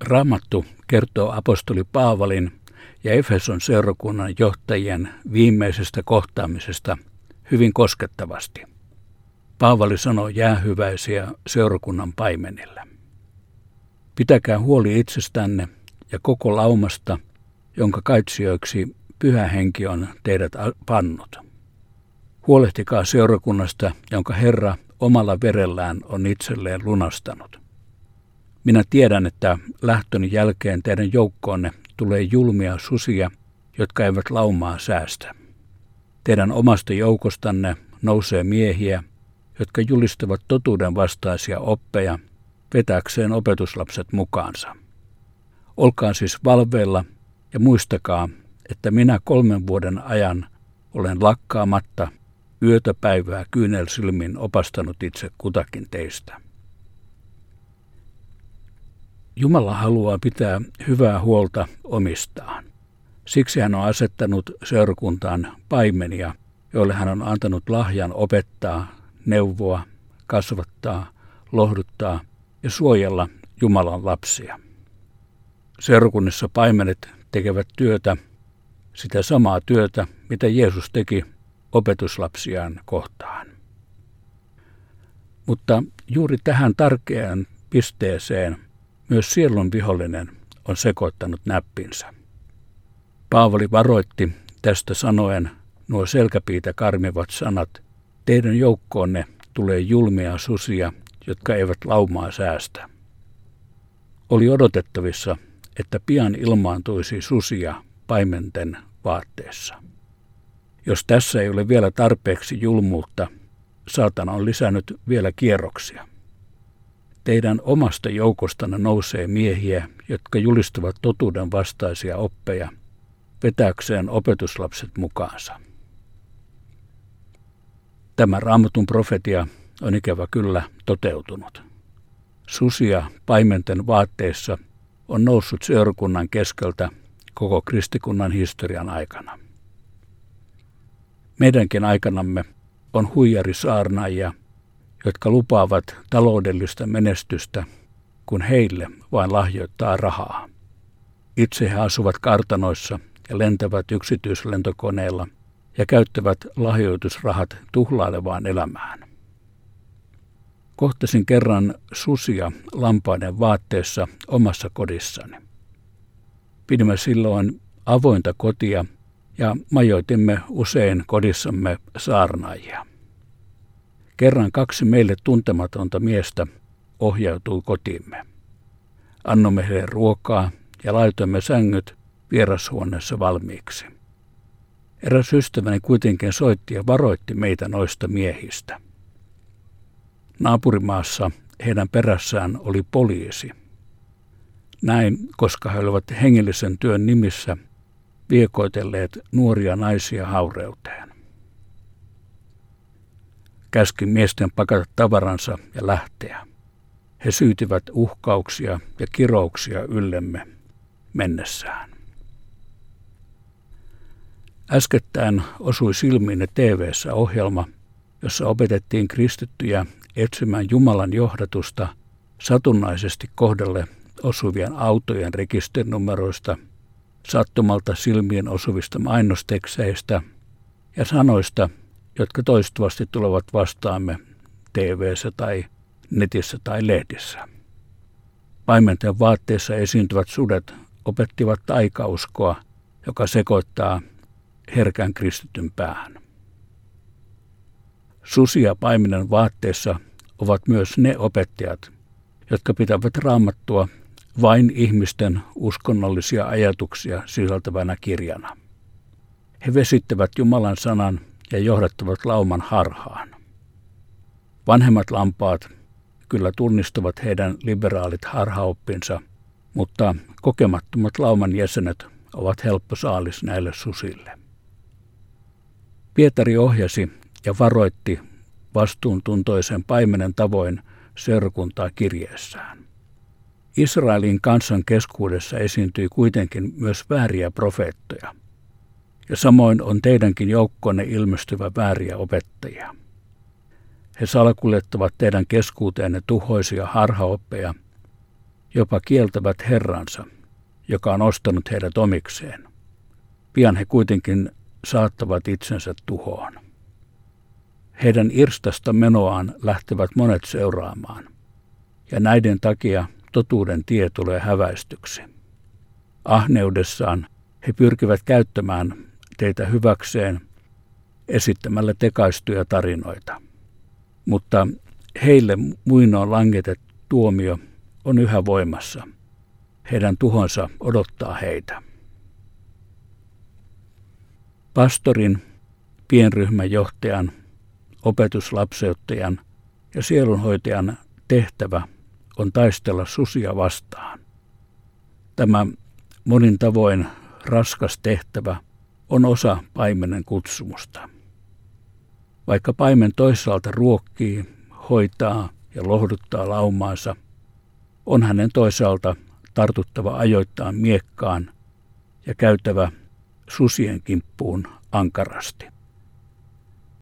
Raamattu kertoo apostoli Paavalin ja Efeson seurakunnan johtajien viimeisestä kohtaamisesta hyvin koskettavasti. Paavali sanoo jäähyväisiä seurakunnan paimenille. Pitäkää huoli itsestänne ja koko laumasta, jonka kaitsijoiksi Pyhä Henki on teidät pannut. Huolehtikaa seurakunnasta, jonka Herra omalla verellään on itselleen lunastanut. Minä tiedän, että lähtöni jälkeen teidän joukkoonne tulee julmia susia, jotka eivät laumaa säästä. Teidän omasta joukostanne nousee miehiä, jotka julistavat totuuden vastaisia oppeja, vetääkseen opetuslapset mukaansa. Olkaa siis valveilla ja muistakaa, että minä 3 vuoden ajan olen lakkaamatta yötä päivää kyynelsilmin opastanut itse kutakin teistä. Jumala haluaa pitää hyvää huolta omistaan. Siksi hän on asettanut seurakuntaan paimenia, joille hän on antanut lahjan opettaa, neuvoa, kasvattaa, lohduttaa ja suojella Jumalan lapsia. Seurakunnissa paimenet tekevät työtä, sitä samaa työtä, mitä Jeesus teki opetuslapsiaan kohtaan. Mutta juuri tähän tärkeään pisteeseen myös sielun vihollinen on sekoittanut näppinsä. Paavali varoitti tästä sanoen nuo selkäpiitä karmivat sanat, teidän joukkoonne tulee julmia susia, jotka eivät laumaa säästä. Oli odotettavissa, että pian ilmaantuisi susia paimenten vaatteessa. Jos tässä ei ole vielä tarpeeksi julmuutta, saatana on lisännyt vielä kierroksia. Teidän omasta joukostanne nousee miehiä, jotka julistavat totuuden vastaisia oppeja, vetääkseen opetuslapset mukaansa. Tämä Raamatun profetia on ikävä kyllä toteutunut. Susia paimenten vaatteissa on noussut seurakunnan keskeltä koko kristikunnan historian aikana. Meidänkin aikanamme on huijarisaarnaajia, jotka lupaavat taloudellista menestystä, kun heille vain lahjoittaa rahaa. Itse he asuvat kartanoissa ja lentävät yksityislentokoneilla ja käyttävät lahjoitusrahat tuhlailevaan elämään. Kohtasin kerran susia lampaiden vaatteessa omassa kodissani. Pidimme silloin avointa kotia ja majoitimme usein kodissamme saarnaajia. Kerran 2 meille tuntematonta miestä ohjautui kotiimme. Annoimme heille ruokaa ja laitoimme sängyt vierashuoneessa valmiiksi. Eräs ystäväni kuitenkin soitti ja varoitti meitä noista miehistä. Naapurimaassa heidän perässään oli poliisi. Näin, koska he olivat hengellisen työn nimissä viekoitelleet nuoria naisia haureuteen. Käskin miesten pakata tavaransa ja lähteä. He syytivät uhkauksia ja kirouksia yllemme mennessään. Äskettäin osui silmiinne TV:ssä ohjelma, jossa opetettiin kristittyjä etsimään Jumalan johdatusta satunnaisesti kohdalle osuvien autojen rekisterinumeroista, sattumalta silmien osuvista mainostekseistä ja sanoista, jotka toistuvasti tulevat vastaamme TV:ssä tai netissä tai lehdissä. Paimenten vaatteissa esiintyvät sudet opettivat taikauskoa, joka sekoittaa herkän kristityn päähän. Susia paimenen vaatteessa ovat myös ne opettajat, jotka pitävät Raamattua vain ihmisten uskonnollisia ajatuksia sisältävänä kirjana. He vesittävät Jumalan sanan ja johdattavat lauman harhaan. Vanhemmat lampaat kyllä tunnistavat heidän liberaalit harhaoppinsa, mutta kokemattomat lauman jäsenet ovat helppo saalis näille susille. Pietari ohjasi ja varoitti vastuuntuntoisen paimenen tavoin seurakuntaa kirjeessään. Israelin kansan keskuudessa esiintyi kuitenkin myös vääriä profeettoja, ja samoin on teidänkin joukkoonne ilmestyvä vääriä opettajia. He salakuljettavat teidän keskuuteenne tuhoisia harhaoppeja, jopa kieltävät Herransa, joka on ostanut heidät omikseen. Pian he kuitenkin saattavat itsensä tuhoon. Heidän irstasta menoaan lähtevät monet seuraamaan, ja näiden takia totuuden tie tulee häväistyksi. Ahneudessaan he pyrkivät käyttämään teitä hyväkseen esittämällä tekaistuja tarinoita. Mutta heille muinoin langetettu tuomio on yhä voimassa. Heidän tuhonsa odottaa heitä. Pastorin, pienryhmän johtajan, opetuslapseuttajan ja sielunhoitajan tehtävä on taistella susia vastaan. Tämä monin tavoin raskas tehtävä on osa paimenen kutsumusta. Vaikka paimen toisaalta ruokkii, hoitaa ja lohduttaa laumaansa, on hänen toisaalta tartuttava ajoittain miekkaan ja käytävä susien kimppuun ankarasti.